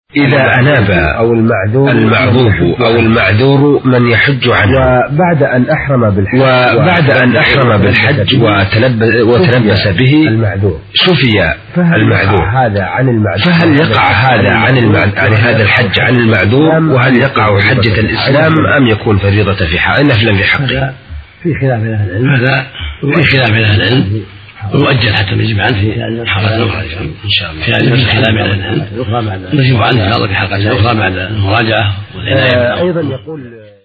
إذا أناب المعذوب أو المعذور من يحج عنه وبعد أن أحرم بالحج وتلبس به شفي المعذور، فهل يقع هذا عن هذا الحج عن المعذور، وهل يقع حجة الإسلام أم يكون فريضة نفلا في حقه؟ في خلاف العلم ويؤجل حتى نجيب عنه في حلقة أخرى إن شاء الله. في هذه الخلاف بين العلم نجيب عنه في حلقة أخرى بعد المراجعة والعناية. أيضا يقول